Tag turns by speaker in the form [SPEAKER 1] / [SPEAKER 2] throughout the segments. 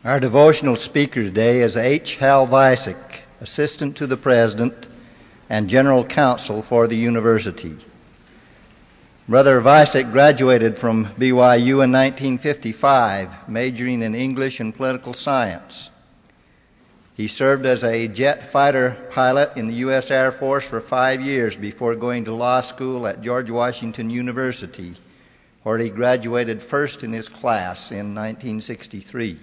[SPEAKER 1] Our devotional speaker today is H. Hal Vicek, Assistant to the President and General Counsel for the University. Brother Vicek graduated from BYU in 1955, majoring in English and Political Science. He served as a jet fighter pilot in the U.S. Air Force for 5 years before going to law school at George Washington University, where he graduated first in his class in 1963.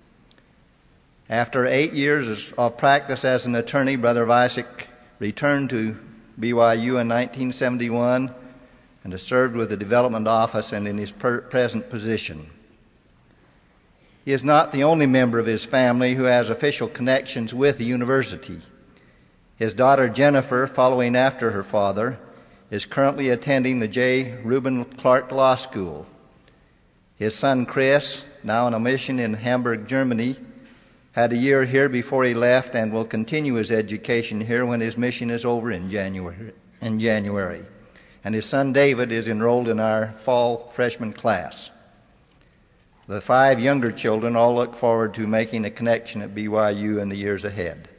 [SPEAKER 1] After 8 years of practice as an attorney, Brother Vicek returned to BYU in 1971 and has served with the Development Office and in his present position. He is not the only member of his family who has official connections with the university. His daughter Jennifer, following after her father, is currently attending the J. Reuben Clark Law School. His son Chris, now on a mission in Hamburg, Germany, had a year here before he left and will continue his education here when his mission is over in January. And his son David is enrolled in our fall freshman class. The 5 younger children all look forward to making a connection at BYU in the years ahead.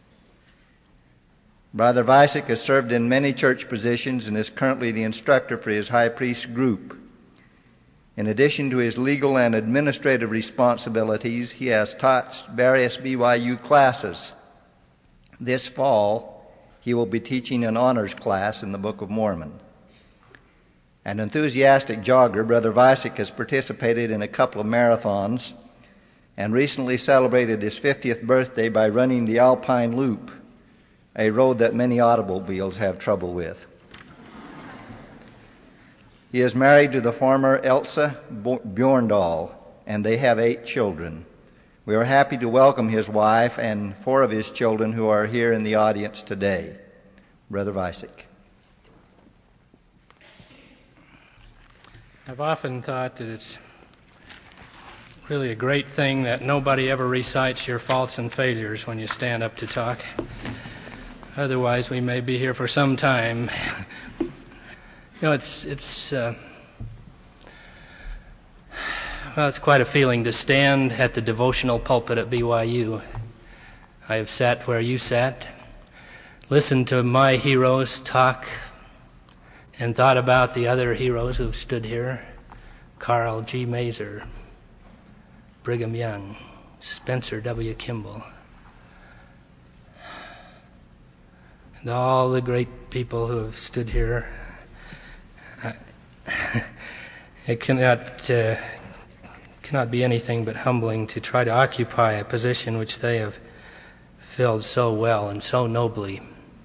[SPEAKER 1] Brother Vicek has served in many church positions and is currently the instructor for his high priest group. In addition to his legal and administrative responsibilities, he has taught various BYU classes. This fall, he will be teaching an honors class in the Book of Mormon. An enthusiastic jogger, Brother Vicek has participated in a couple of marathons and recently celebrated his 50th birthday by running the Alpine Loop, a road that many automobiles have trouble with. He is married to the former Elsa Bjorndal, and they have 8 children. We are happy to welcome his wife and 4 of his children who are here in the audience today. Brother Vicek.
[SPEAKER 2] I've often thought that it's really a great thing that nobody ever recites your faults and failures when you stand up to talk. Otherwise, we may be here for some time. It's quite a feeling to stand at the devotional pulpit at BYU. I have sat where you sat, listened to my heroes talk, and thought about the other heroes who have stood here: Carl G. Mazer, Brigham Young, Spencer W. Kimball, and all the great people who have stood here. It cannot be anything but humbling to try to occupy a position which they have filled so well and so nobly.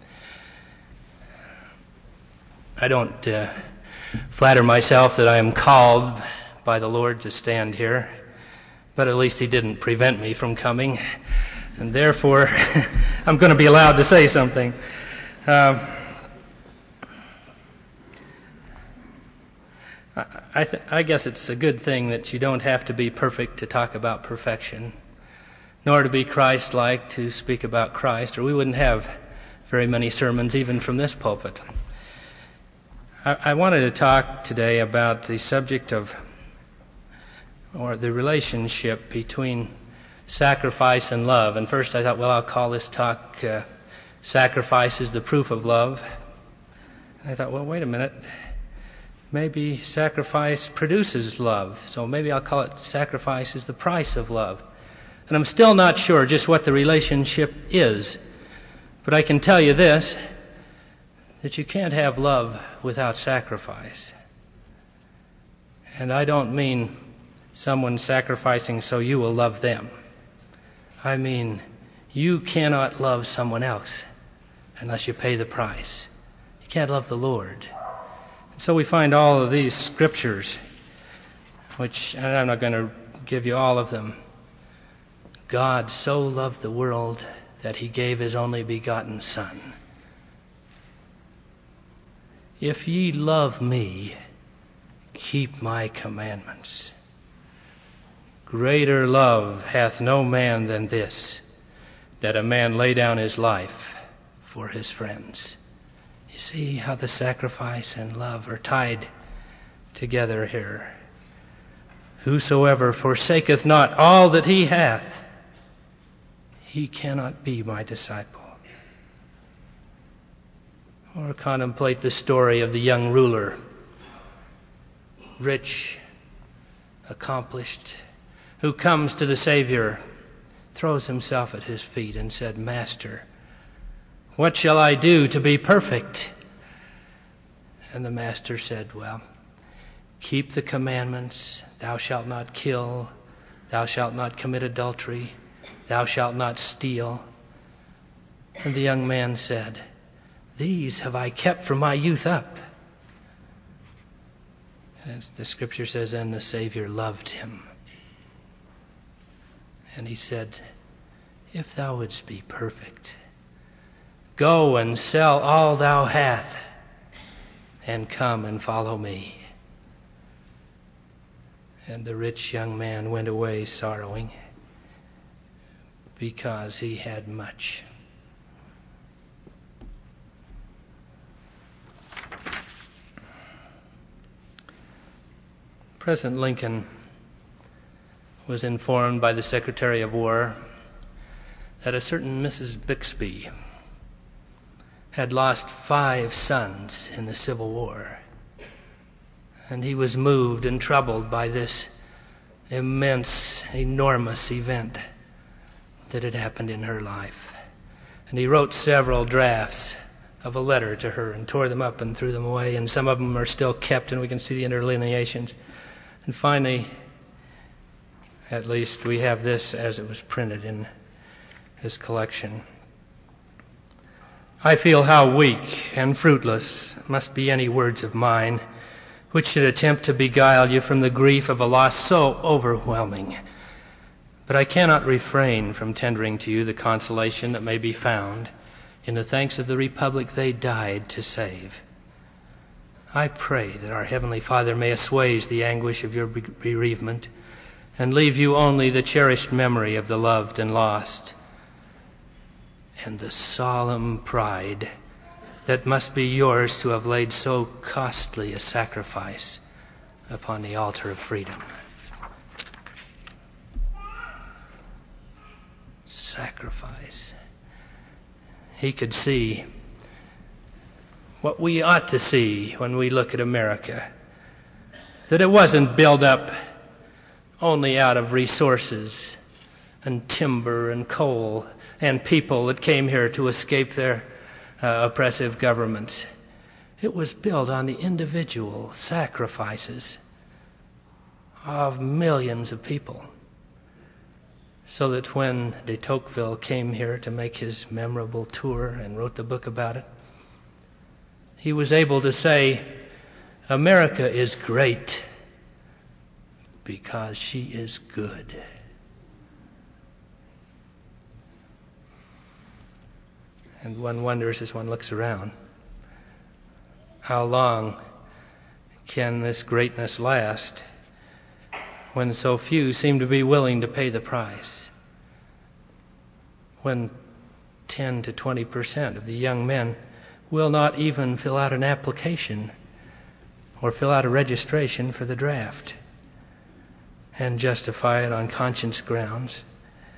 [SPEAKER 2] I don't flatter myself that I am called by the Lord to stand here, but at least He didn't prevent me from coming, and therefore I'm going to be allowed to say something. I guess it's a good thing that you don't have to be perfect to talk about perfection, nor to be Christ-like to speak about Christ, or we wouldn't have very many sermons even from this pulpit. I wanted to talk today about the subject of, or the relationship between sacrifice and love. And first I thought, well, I'll call this talk Sacrifice is the Proof of Love. And I thought, well, wait a minute. Maybe sacrifice produces love, so maybe I'll call it Sacrifice is the Price of Love. And I'm still not sure just what the relationship is, but I can tell you this, that you can't have love without sacrifice. And I don't mean someone sacrificing so you will love them. I mean, you cannot love someone else unless you pay the price. You can't love the Lord. So we find all of these scriptures, which, and I'm not going to give you all of them. God so loved the world that He gave His only begotten Son. If ye love me, keep my commandments. Greater love hath no man than this, that a man lay down his life for his friends. You see how the sacrifice and love are tied together here. Whosoever forsaketh not all that he hath, he cannot be my disciple. Or contemplate the story of the young ruler, rich, accomplished, who comes to the Savior, throws himself at his feet and said, Master, what shall I do to be perfect? And the Master said, well, keep the commandments. Thou shalt not kill. Thou shalt not commit adultery. Thou shalt not steal. And the young man said, these have I kept from my youth up. And the scripture says, and the Savior loved him. And he said, if thou wouldst be perfect, go and sell all thou hast, and come and follow me. And the rich young man went away sorrowing, because he had much. President Lincoln was informed by the Secretary of War that a certain Mrs. Bixby had lost 5 sons in the Civil War. And he was moved and troubled by this immense, enormous event that had happened in her life. And he wrote several drafts of a letter to her and tore them up and threw them away, and some of them are still kept, and we can see the interlineations. And finally, at least, we have this as it was printed in his collection. I feel how weak and fruitless must be any words of mine which should attempt to beguile you from the grief of a loss so overwhelming. But I cannot refrain from tendering to you the consolation that may be found in the thanks of the Republic they died to save. I pray that our Heavenly Father may assuage the anguish of your bereavement and leave you only the cherished memory of the loved and lost, and the solemn pride that must be yours to have laid so costly a sacrifice upon the altar of freedom. Sacrifice. He could see what we ought to see when we look at America, that it wasn't built up only out of resources and timber and coal and people that came here to escape their oppressive governments. It was built on the individual sacrifices of millions of people, so that when de Tocqueville came here to make his memorable tour and wrote the book about it, he was able to say, America is great because she is good. And one wonders as one looks around, how long can this greatness last when so few seem to be willing to pay the price? When 10 to 20% of the young men will not even fill out an application or fill out a registration for the draft and justify it on conscience grounds.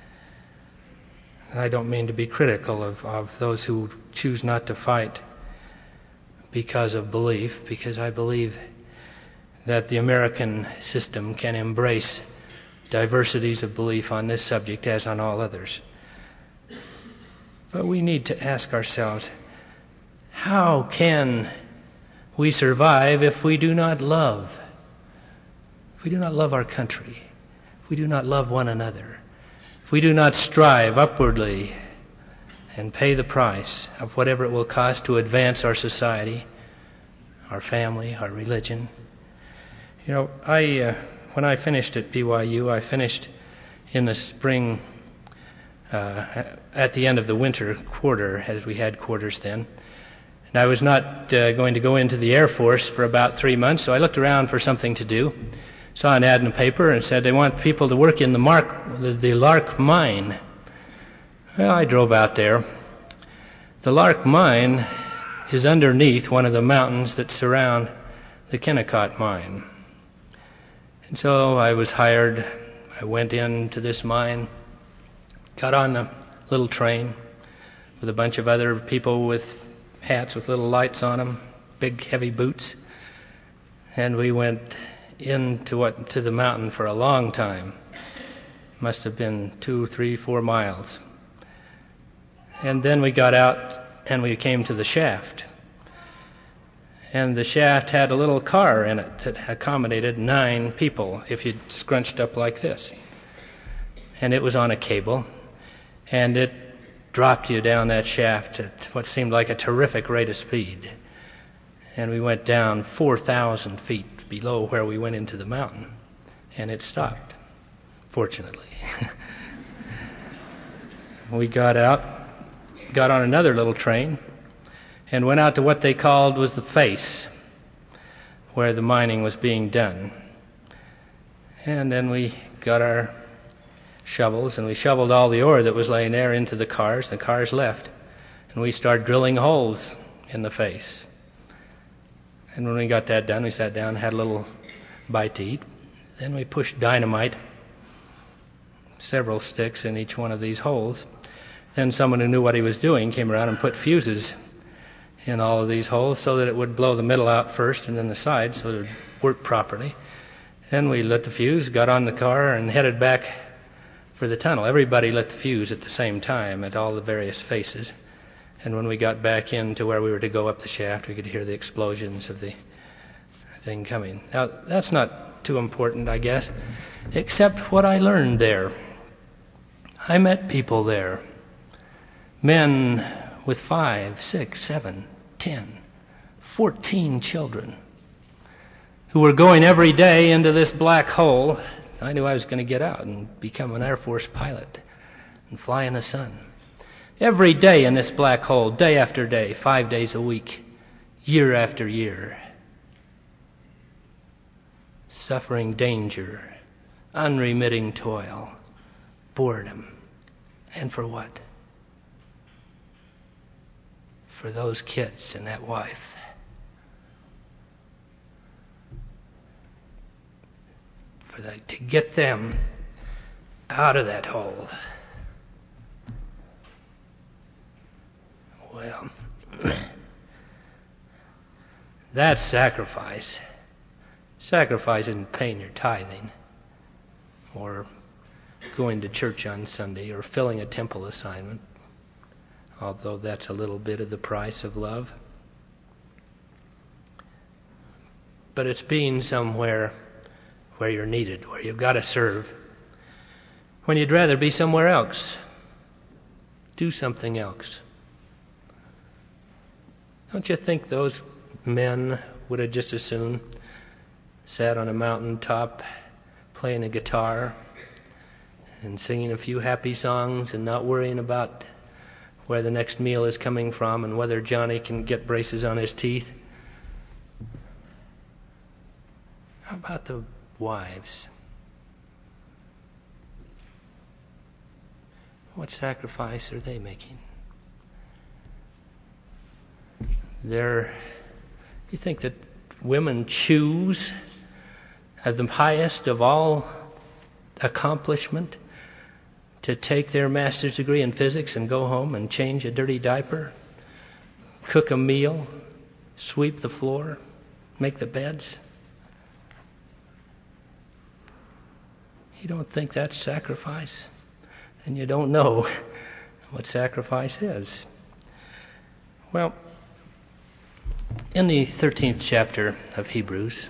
[SPEAKER 2] I don't mean to be critical of those who choose not to fight because of belief, because I believe that the American system can embrace diversities of belief on this subject as on all others. But we need to ask ourselves, how can we survive if we do not love? If we do not love our country, if we do not love one another, if we do not strive upwardly and pay the price of whatever it will cost to advance our society, our family, our religion. You know, when I finished at BYU, I finished in the spring, at the end of the winter quarter, as we had quarters then. And I was not going to go into the Air Force for about 3 months, so I looked around for something to do. Saw an ad in the paper and said they want people to work in the Lark Mine. Well, I drove out there. The Lark Mine is underneath one of the mountains that surround the Kennecott Mine. And so I was hired. I went into this mine, got on a little train with a bunch of other people with hats with little lights on them, big heavy boots, and we went to the mountain for a long time. Must have been 2, 3, 4 miles. And then we got out and we came to the shaft. And the shaft had a little car in it that accommodated 9 people if you scrunched up like this. And it was on a cable, and it dropped you down that shaft at what seemed like a terrific rate of speed. And we went down 4,000 feet below where we went into the mountain, and it stopped, fortunately. We got out, got on another little train, and went out to what they called was the face, where the mining was being done. And then we got our shovels, and we shoveled all the ore that was laying there into the cars. The cars left, and we started drilling holes in the face. And when we got that done, we sat down and had a little bite to eat. Then we pushed dynamite, several sticks in each one of these holes. Then someone who knew what he was doing came around and put fuses in all of these holes so that it would blow the middle out first and then the sides so it would work properly. Then we lit the fuse, got on the car, and headed back for the tunnel. Everybody lit the fuse at the same time at all the various faces. And when we got back into where we were to go up the shaft, we could hear the explosions of the thing coming. Now, that's not too important, I guess, except what I learned there. I met people there, men with 5, 6, 7, 10, 14 children who were going every day into this black hole. I knew I was going to get out and become an Air Force pilot and fly in the sun. Every day in this black hole, day after day, 5 days a week, year after year. Suffering danger, unremitting toil, boredom. And for what? For those kids and that wife. To get them out of that hole. Well, that's sacrifice. Sacrifice isn't paying your tithing, or going to church on Sunday, or filling a temple assignment, although that's a little bit of the price of love. But it's being somewhere where you're needed, where you've got to serve, when you'd rather be somewhere else. Do something else. Don't you think those men would have just as soon sat on a mountaintop playing a guitar and singing a few happy songs and not worrying about where the next meal is coming from and whether Johnny can get braces on his teeth? How about the wives? What sacrifice are they making? You think that women choose at the highest of all accomplishment to take their master's degree in physics and go home and change a dirty diaper, cook a meal, sweep the floor, make the beds? You don't think that's sacrifice? And you don't know what sacrifice is. Well, in the 13th chapter of Hebrews,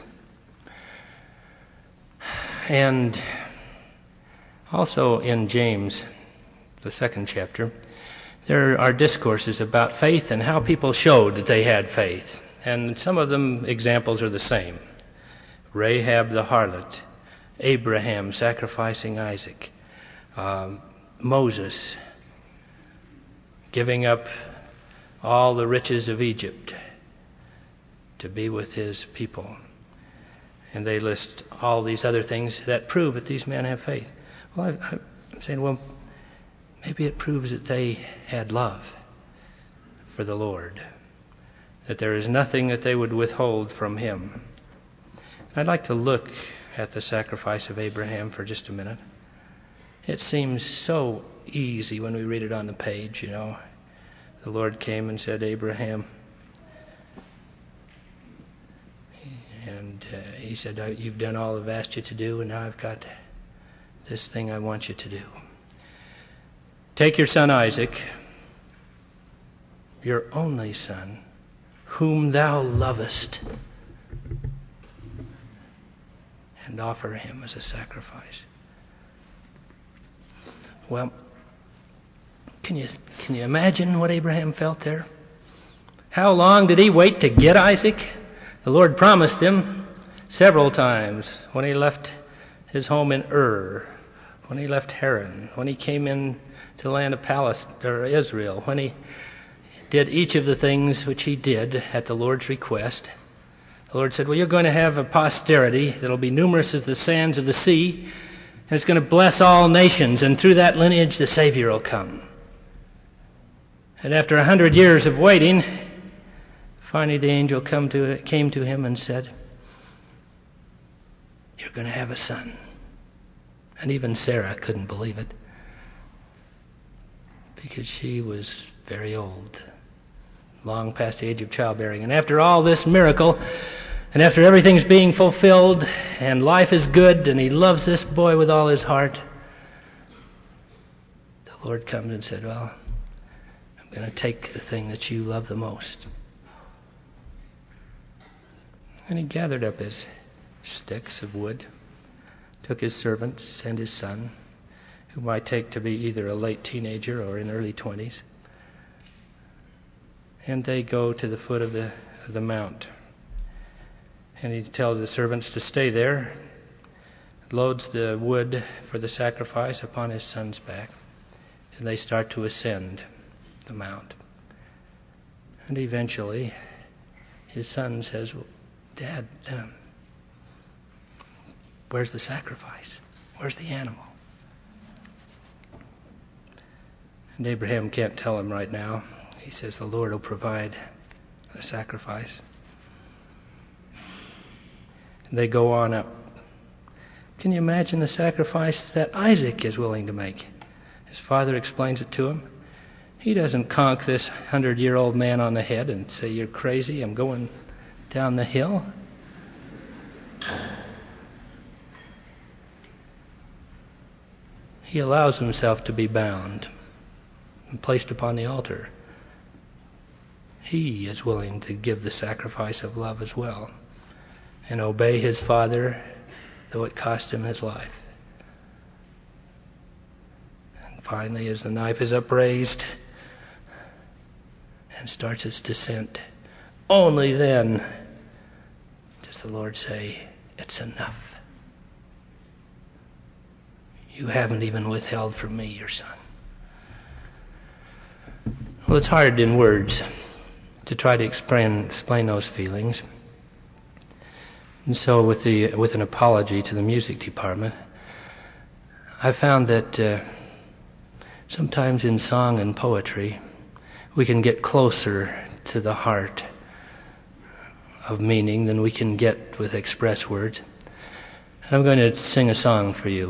[SPEAKER 2] and also in James, the 2nd chapter, there are discourses about faith and how people showed that they had faith. And some of them examples are the same. Rahab the harlot, Abraham sacrificing Isaac, Moses giving up all the riches of Egypt to be with his people. And they list all these other things that prove that these men have faith. Well, I'm saying, well, maybe it proves that they had love for the Lord, that there is nothing that they would withhold from him. I'd like to look at the sacrifice of Abraham for just a minute. It seems so easy when we read it on the page, you know. The Lord came and said, Abraham, and he said, you've done all I've asked you to do, and now I've got this thing I want you to do. Take your son Isaac, your only son, whom thou lovest, and offer him as a sacrifice. Well, can you imagine what Abraham felt there? How long did he wait to get Isaac? The Lord promised him several times when he left his home in Ur, when he left Haran, when he came in to the land of Palestine or Israel, when he did each of the things which he did at the Lord's request. The Lord said, well, you're going to have a posterity that'll be numerous as the sands of the sea, and it's going to bless all nations, and through that lineage the Savior will come. And after 100 years of waiting, finally the angel came to him and said, you're going to have a son. And even Sarah couldn't believe it, because she was very old, long past the age of childbearing. And after all this miracle, and after everything's being fulfilled, and life is good, and he loves this boy with all his heart, the Lord comes and said, well, I'm going to take the thing that you love the most. And he gathered up his sticks of wood, took his servants and his son, whom I take to be either a late teenager or in early 20s, and they go to the foot of the mount. And he tells the servants to stay there, loads the wood for the sacrifice upon his son's back, and they start to ascend the mount. And eventually, his son says, well, Dad, where's the sacrifice? Where's the animal? And Abraham can't tell him right now. He says, the Lord will provide a sacrifice. And they go on up. Can you imagine the sacrifice that Isaac is willing to make? His father explains it to him. He doesn't conk this 100-year-old man on the head and say, you're crazy, I'm going down the hill. He allows himself to be bound and placed upon the altar. He is willing to give the sacrifice of love as well and obey his father, though it cost him his life. And finally, as the knife is upraised and starts its descent, only then does the Lord say, it's enough. You haven't even withheld from me your son. Well, it's hard in words to try to explain those feelings. And so with an apology to the music department, I found that sometimes in song and poetry, we can get closer to the heart of meaning than we can get with express words. And I'm going to sing a song for you.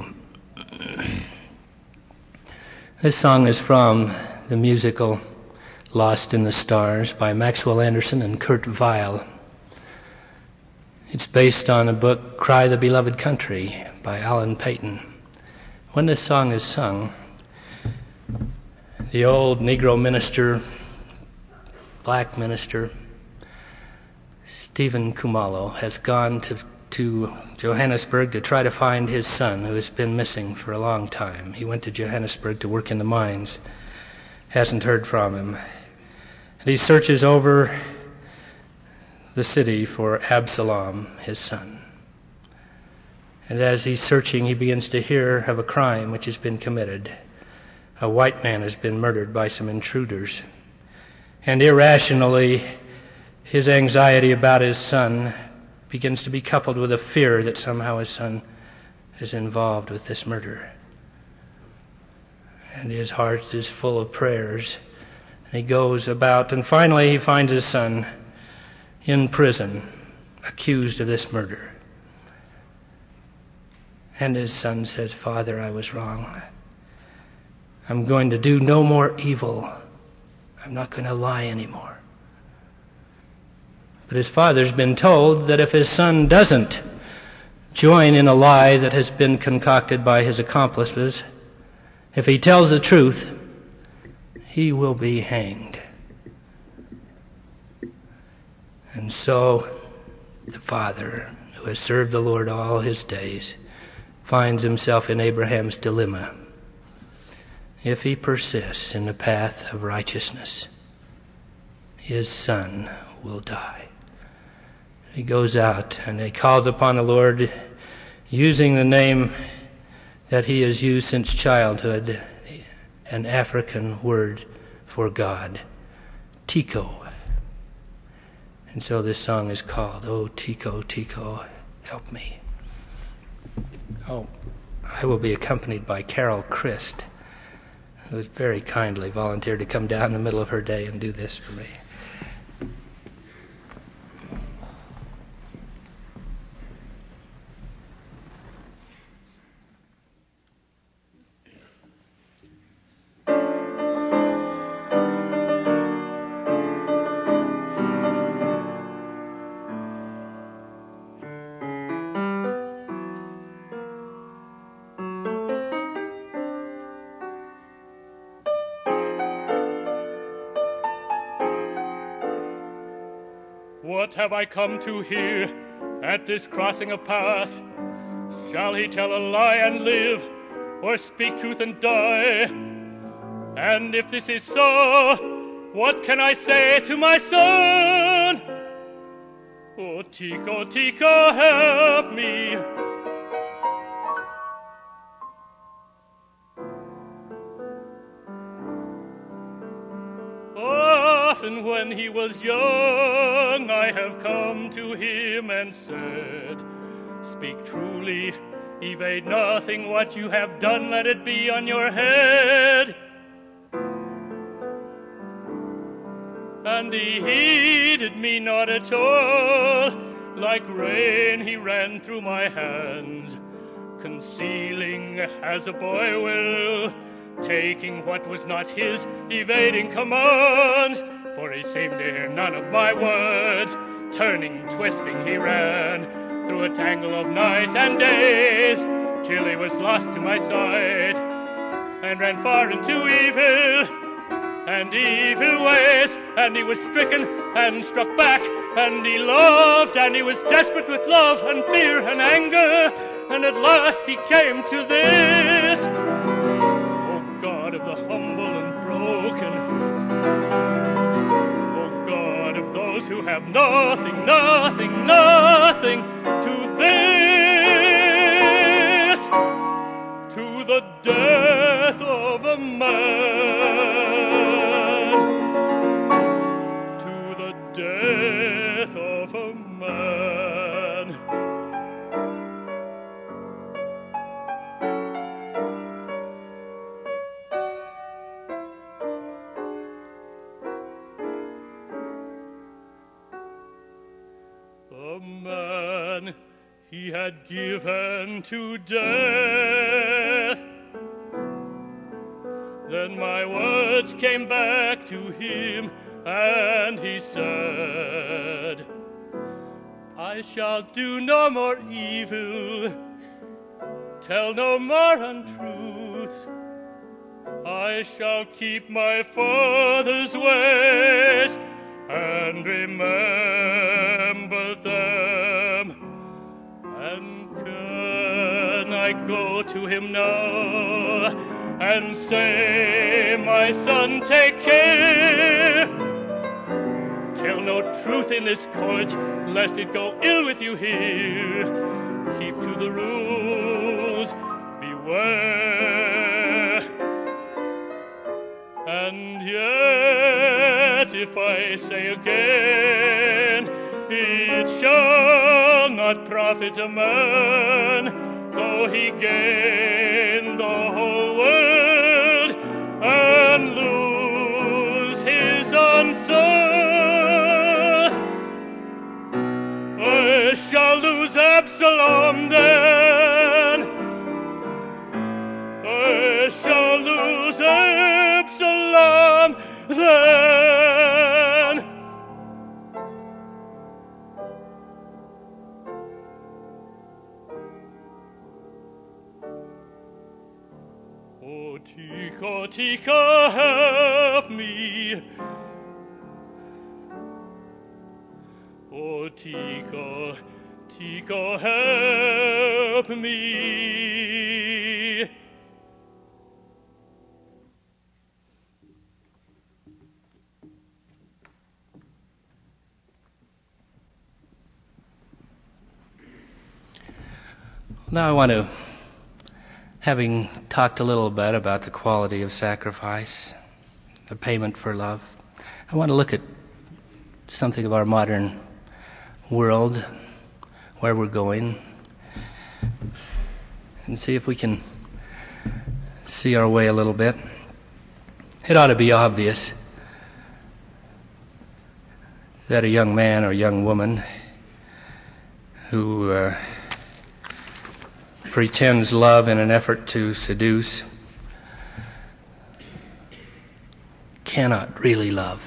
[SPEAKER 2] This song is from the musical Lost in the Stars by Maxwell Anderson and Kurt Weill. It's based on a book, Cry the Beloved Country by Alan Paton. When this song is sung, the old Negro minister, black minister, Stephen Kumalo, has gone to Johannesburg to try to find his son, who has been missing for a long time. He went to Johannesburg to work in the mines, hasn't heard from him. And he searches over the city for Absalom, his son. And as he's searching, he begins to hear of a crime which has been committed. A white man has been murdered by some intruders. And irrationally, his anxiety about his son begins to be coupled with a fear that somehow his son is involved with this murder. And his heart is full of prayers. And he goes about, and finally he finds his son in prison, accused of this murder. And his son says, "Father, I was wrong. I'm going to do no more evil. I'm not going to lie anymore." But his father's been told that if his son doesn't join in a lie that has been concocted by his accomplices, if he tells the truth, he will be hanged. And so the father, who has served the Lord all his days, finds himself in Abraham's dilemma. If he persists in the path of righteousness, his son will die. He goes out and he calls upon the Lord using the name that he has used since childhood, an African word for God, Tiko. And so this song is called, "Oh, Tiko, Tiko, help me." Oh, I will be accompanied by Carol Christ, who has very kindly volunteered to come down in the middle of her day and do this for me.
[SPEAKER 3] What have I come to here at this crossing of path? Shall he tell a lie and live, or speak truth and die? And if this is so, what can I say to my son? Oh, Tiko, Tiko, help me. Often when he was young, I have come to him and said, "Speak truly, evade nothing. What you have done, let it be on your head." And he heeded me not at all. Like rain he ran through my hands, concealing as a boy will, taking what was not his, evading commands, for he seemed to hear none of my words. Turning, twisting, he ran through a tangle of night and days, till he was lost to my sight, and ran far into evil and evil ways. And he was stricken and struck back, and he loved, and he was desperate with love and fear and anger, and at last he came to this. God of the humble and broken, O God of those who have nothing, nothing, nothing, to this, to the death of a man, to the death of a man. A man he had given to death. Then my words came back to him, and he said, "I shall do no more evil, tell no more untruth. I shall keep my father's ways and remember them. And can I go to him now and say, 'My son, take care. Tell no truth in this court, lest it go ill with you here. Keep to the rules, beware.' And yet, if I say again, it shall not profit a man, though he gain the whole world and lose his own soul. I shall lose Absalom then, Tika, Tika, help me. Oh, Tika, Tika, help me.
[SPEAKER 2] Now I want to, having talked a little bit about the quality of sacrifice, the payment for love, I want to look at something of our modern world, where we're going, and see if we can see our way a little bit. It ought to be obvious that a young man or young woman who pretends love in an effort to seduce cannot really love,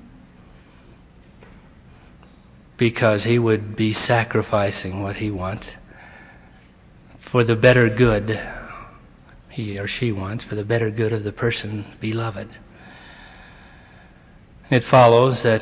[SPEAKER 2] because he would be sacrificing what he wants for the better good he or she wants, for the better good of the person beloved. It follows that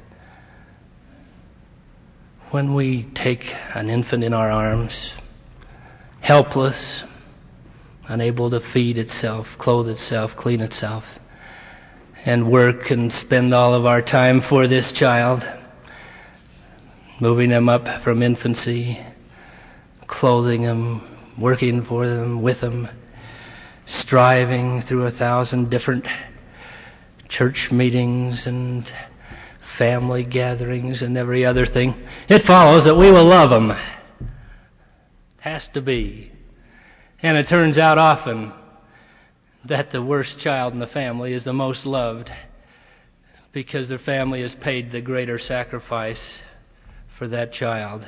[SPEAKER 2] when we take an infant in our arms, helpless, unable to feed itself, clothe itself, clean itself, and work and spend all of our time for this child, moving them up from infancy, clothing them, working for them, with them, striving through 1,000 different church meetings and family gatherings and every other thing, it follows that we will love them. Has to be. And it turns out often that the worst child in the family is the most loved, because their family has paid the greater sacrifice for that child.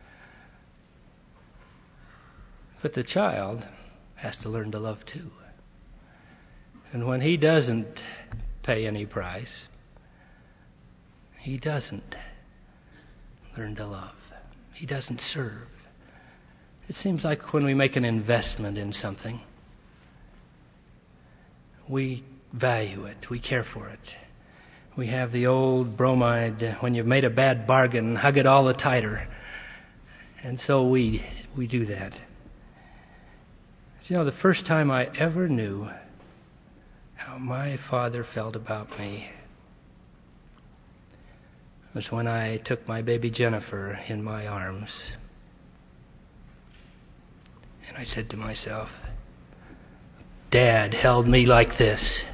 [SPEAKER 2] But the child has to learn to love too. And when he doesn't pay any price, he doesn't learn to love. He doesn't serve. It seems like when we make an investment in something, we value it, we care for it. We have the old bromide, when you've made a bad bargain, hug it all the tighter. And so we do that. But you know, the first time I ever knew how my father felt about me was when I took my baby Jennifer in my arms. And I said to myself, Dad held me like this.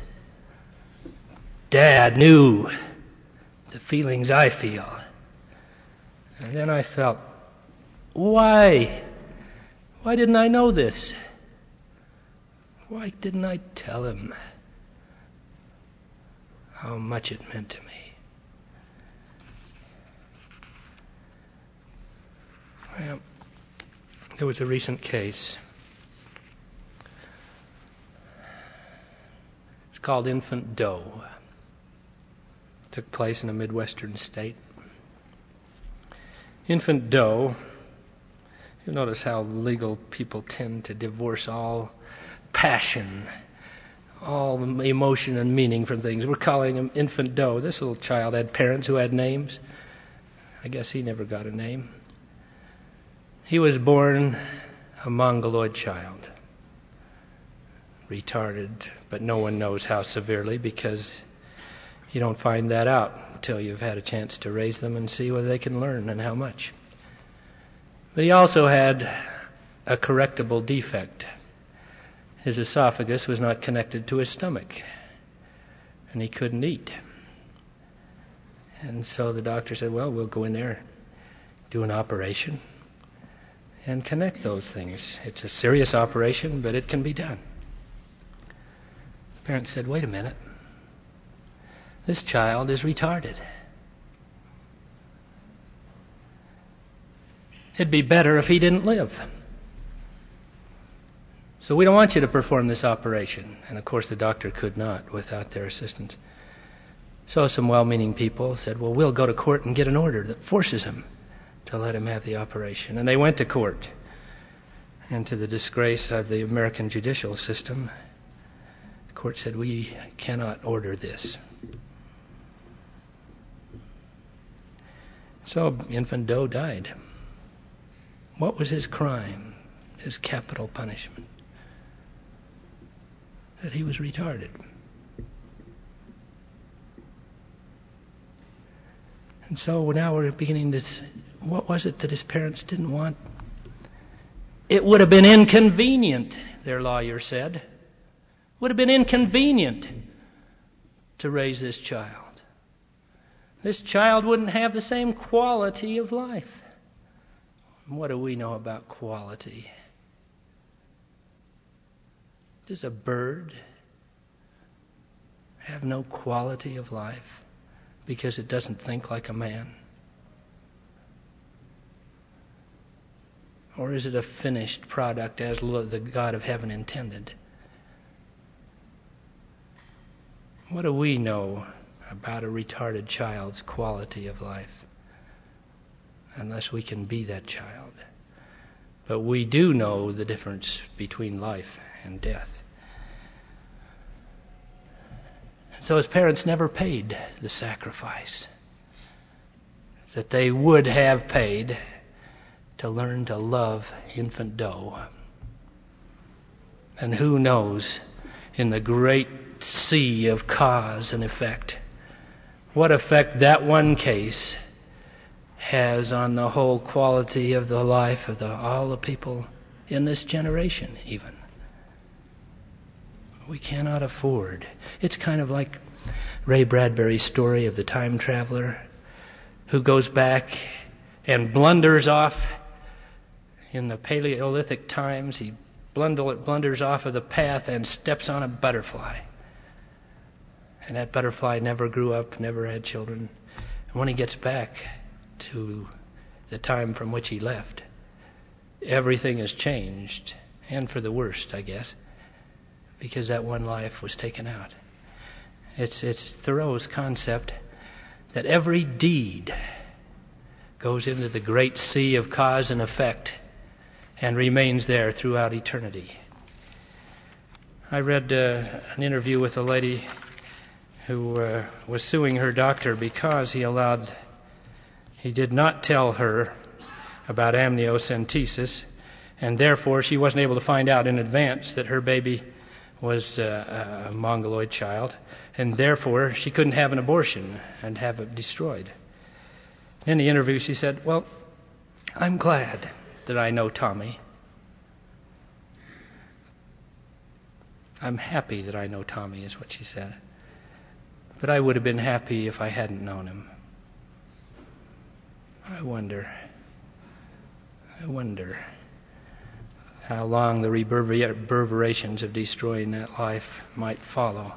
[SPEAKER 2] Dad knew the feelings I feel. And then I felt, why? Why didn't I know this? Why didn't I tell him how much it meant to me? Well, there was a recent case. It's called Infant Doe. Took place in a Midwestern state. Infant Doe, you'll notice how legal people tend to divorce all passion, all emotion and meaning from things. We're calling him Infant Doe. This little child had parents who had names. I guess he never got a name. He was born a mongoloid child, retarded, but no one knows how severely, because you don't find that out until you've had a chance to raise them and see whether they can learn and how much. But he also had a correctable defect. His esophagus was not connected to his stomach, and he couldn't eat. And so the doctor said, well, we'll go in there, do an operation, and connect those things. It's a serious operation, but it can be done. The parents said, wait a minute. This child is retarded. It'd be better if he didn't live. So we don't want you to perform this operation. And of course the doctor could not without their assistance. So some well-meaning people said, well, we'll go to court and get an order that forces him to let him have the operation. And they went to court. And to the disgrace of the American judicial system, court said, we cannot order this. So infant Doe died. What was his crime, his capital punishment? That he was retarded. And so now we're beginning to, what was it that his parents didn't want? It would have been inconvenient, their lawyer said. Would have been inconvenient to raise this child. This child wouldn't have the same quality of life. What do we know about quality? Does a bird have no quality of life because it doesn't think like a man? Or is it a finished product as the God of heaven intended? What do we know about a retarded child's quality of life? Unless we can be that child. But we do know the difference between life and death. So his parents never paid the sacrifice that they would have paid to learn to love infant Doe. And who knows, in the great sea of cause and effect, what effect that one case has on the whole quality of the life of all the people in this generation even. We cannot afford. It's kind of like Ray Bradbury's story of the time traveler who goes back and blunders off in the Paleolithic times. He blunders off of the path and steps on a butterfly. And that butterfly never grew up, never had children. And when he gets back to the time from which he left, everything has changed, and for the worst, I guess, because that one life was taken out. It's Thoreau's concept that every deed goes into the great sea of cause and effect and remains there throughout eternity. I read an interview with a lady who was suing her doctor because he did not tell her about amniocentesis, and therefore she wasn't able to find out in advance that her baby was a mongoloid child, and therefore she couldn't have an abortion and have it destroyed. In the interview she said, well, I'm glad that I know Tommy. I'm happy that I know Tommy, is what she said. But I would have been happy if I hadn't known him. I wonder how long the reverberations of destroying that life might follow.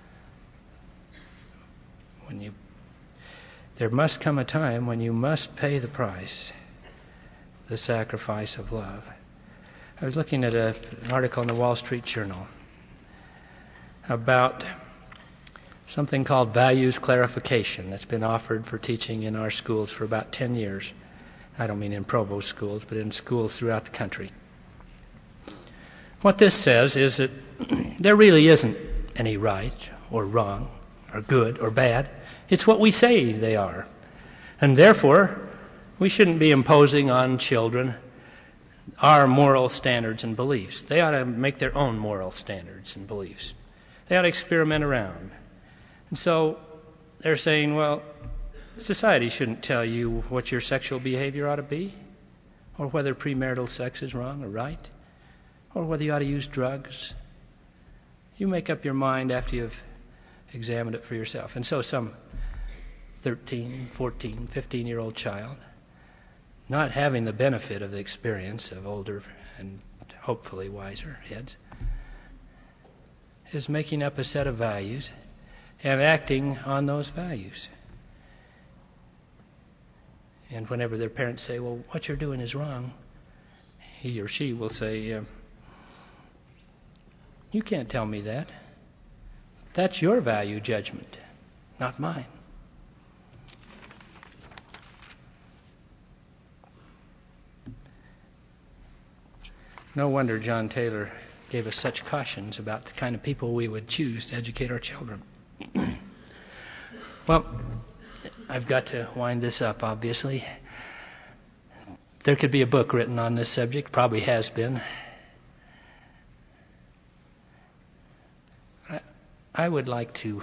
[SPEAKER 2] There must come a time when you must pay the price, the sacrifice of love. I was looking at an article in the Wall Street Journal about something called values clarification that's been offered for teaching in our schools for about 10 years. I don't mean in provost schools, but in schools throughout the country. What this says is that there really isn't any right or wrong or good or bad. It's what we say they are. And therefore, we shouldn't be imposing on children our moral standards and beliefs. They ought to make their own moral standards and beliefs. They ought to experiment around. And so they're saying, well, society shouldn't tell you what your sexual behavior ought to be, or whether premarital sex is wrong or right, or whether you ought to use drugs. You make up your mind after you've examined it for yourself. And so some 13, 14, 15-year-old child, not having the benefit of the experience of older and hopefully wiser heads, is making up a set of values and acting on those values. And whenever their parents say, well, what you're doing is wrong, he or she will say, you can't tell me that. That's your value judgment, not mine. No wonder John Taylor gave us such cautions about the kind of people we would choose to educate our children. Well, I've got to wind this up, obviously. There could be a book written on this subject, probably has been. I would like to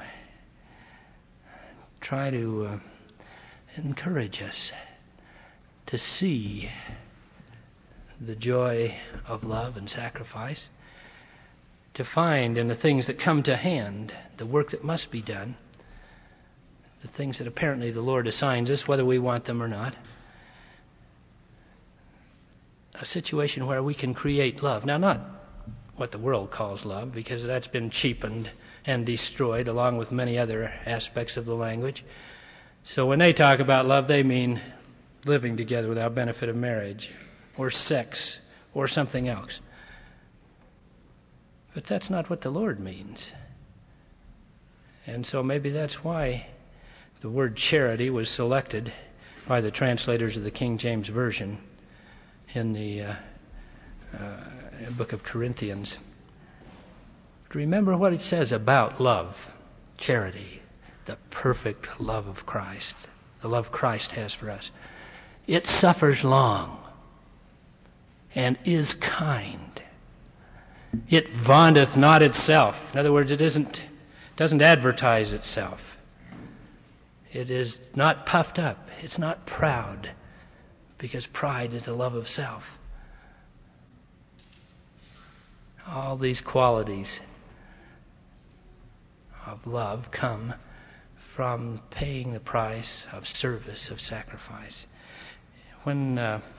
[SPEAKER 2] try to encourage us to see the joy of love and sacrifice, to find in the things that come to hand the work that must be done, the things that apparently the Lord assigns us, whether we want them or not, a situation where we can create love. Now, not what the world calls love, because that's been cheapened and destroyed along with many other aspects of the language. So when they talk about love, they mean living together without benefit of marriage or sex or something else. But that's not what the Lord means. And so maybe that's why the word charity was selected by the translators of the King James Version in the book of Corinthians. But remember what it says about love, charity, the perfect love of Christ, the love Christ has for us. It suffers long and is kind. It vaunteth not itself. In other words, it doesn't advertise itself. It is not puffed up. It's not proud, because pride is the love of self. All these qualities of love come from paying the price of service, of sacrifice. When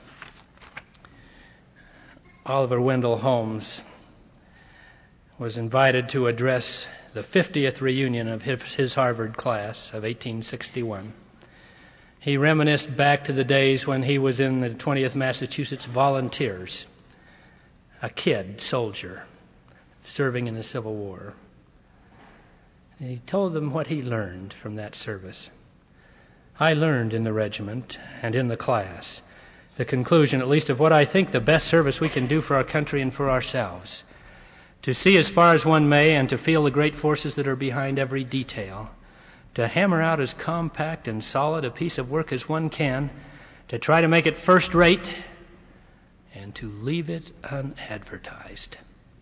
[SPEAKER 2] Oliver Wendell Holmes was invited to address the 50th reunion of his Harvard class of 1861, he reminisced back to the days when he was in the 20th Massachusetts Volunteers, a kid soldier serving in the Civil War. And he told them what he learned from that service. I learned in the regiment and in the class the conclusion, at least, of what I think the best service we can do for our country and for ourselves: to see as far as one may and to feel the great forces that are behind every detail, to hammer out as compact and solid a piece of work as one can, to try to make it first rate, and to leave it unadvertised.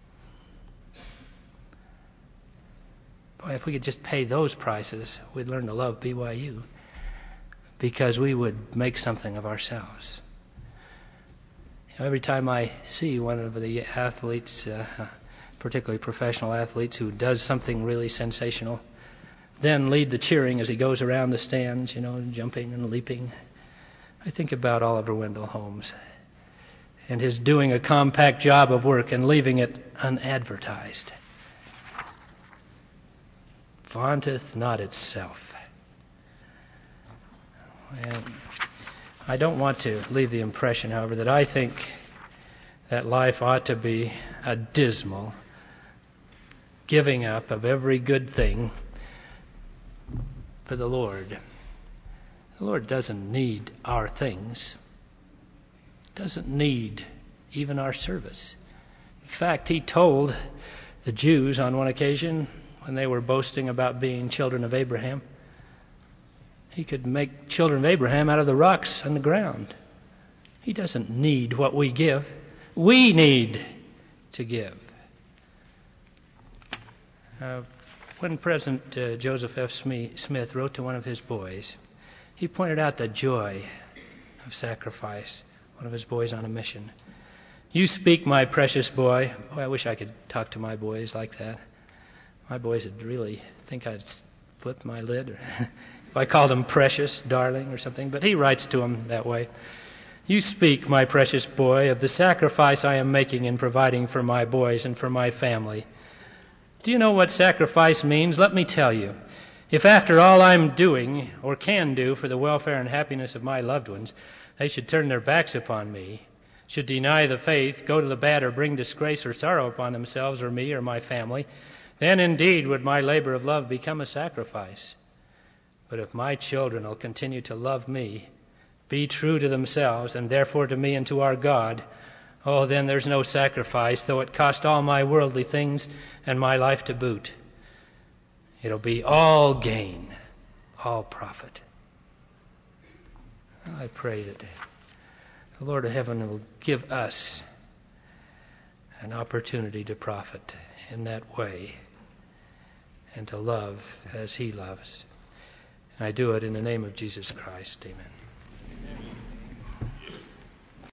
[SPEAKER 2] Boy, if we could just pay those prices, we'd learn to love BYU, because we would make something of ourselves. You know, every time I see one of the athletes, particularly professional athletes, who does something really sensational, then lead the cheering as he goes around the stands, jumping and leaping, I think about Oliver Wendell Holmes and his doing a compact job of work and leaving it unadvertised. Vaunteth not itself. Well, I don't want to leave the impression, however, that I think that life ought to be a dismal giving up of every good thing for the Lord. The Lord doesn't need our things, doesn't need even our service. In fact, he told the Jews on one occasion, when they were boasting about being children of Abraham, he could make children of Abraham out of the rocks on the ground. He doesn't need what we give. We need to give. When President Joseph F. Smith wrote to one of his boys, he pointed out the joy of sacrifice, one of his boys on a mission. You speak, my precious boy. Boy, I wish I could talk to my boys like that. My boys would really think I'd flip my lid, or if I called them precious, darling, or something. But he writes to them that way. You speak, my precious boy, of the sacrifice I am making in providing for my boys and for my family. Do you know what sacrifice means? Let me tell you. If after all I'm doing, or can do, for the welfare and happiness of my loved ones, they should turn their backs upon me, should deny the faith, go to the bad, or bring disgrace or sorrow upon themselves or me or my family, then indeed would my labor of love become a sacrifice. But if my children will continue to love me, be true to themselves, and therefore to me and to our God, Oh, then there's no sacrifice, though it cost all my worldly things and my life to boot. It'll be all gain, all profit. I pray that the Lord of heaven will give us an opportunity to profit in that way and to love as he loves. And I do it in the name of Jesus Christ. Amen.